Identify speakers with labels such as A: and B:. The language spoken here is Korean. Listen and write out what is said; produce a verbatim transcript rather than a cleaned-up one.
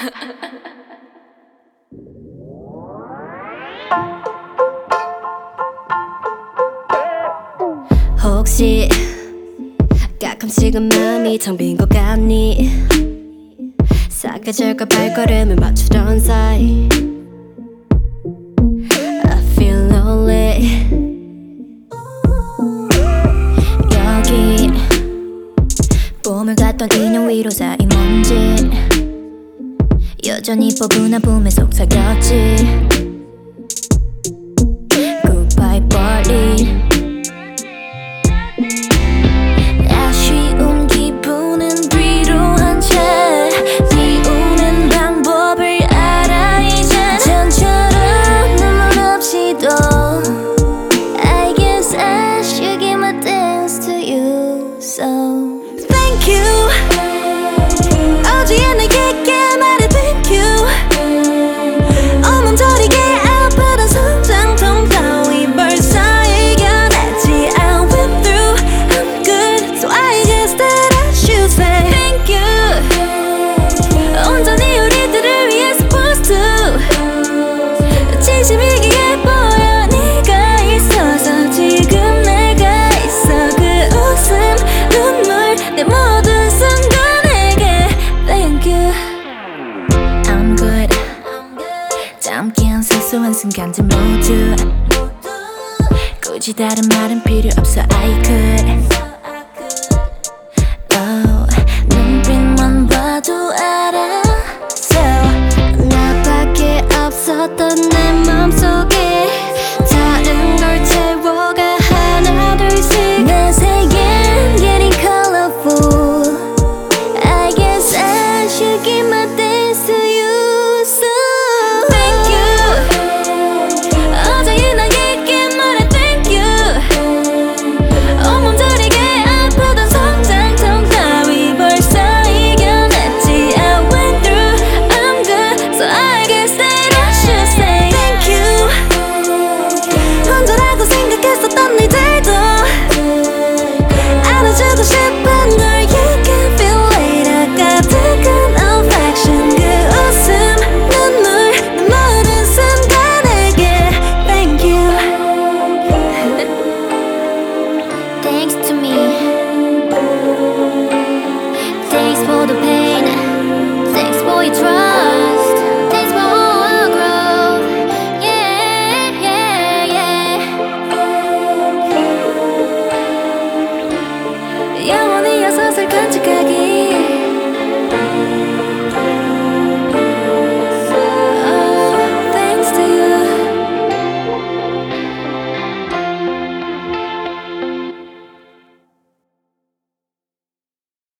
A: 혹시 가끔씩은 마음이 텅 빈 것 같니? 사그질과 발걸음을 맞추던 사이 I feel lonely. 여기 봄을 갔던 인형 위로 쌓인 먼지 여전히 뻐근한 봄에 속삭였지. Goodbye Berlin. 아쉬운 기분은 뒤로 한 채 비우는 방법을 알아 이젠 전처럼 눈물 없이도 I guess I should give my thanks to you. So thank you. 어제의 나에게 말해 thank you. 어멈저리게 아프던 성장통 따위 벌써 이겨냈지. I went through, I'm good, so I guess that I should say thank you. 온전히 우리들을 위해 supposed to 진심이기에 보여. 네가 있어서 지금 내가 있어. 그 웃음, 눈물, 내 모든 순간에게 thank you. I'm good. 잠깐 사소한 순간들 모두 굳이 다른 말은 필요 없어. I could. Oh, 눈빛만 봐도 알아. So 나밖에 없었던 내 맘속에 다른 걸 채워가 하나 둘씩 내 세계는 getting colorful. I guess I should give my thanks to you. So thank you. 어제의 나에게 말해 thank you. 온몸저리게 아프던 성장통 따위 벌써 이겨냈지. I went through, I'm good, so I guess that I should say thank you. 혼자라고 생각했었던 일들도 알아주고 싶은 걸. You can feel it. 가득한 affection. 그 웃음, 눈물, 내 모든 순간에게 thank you. Thanks to me. Thanks for the pain. Thanks for your trust.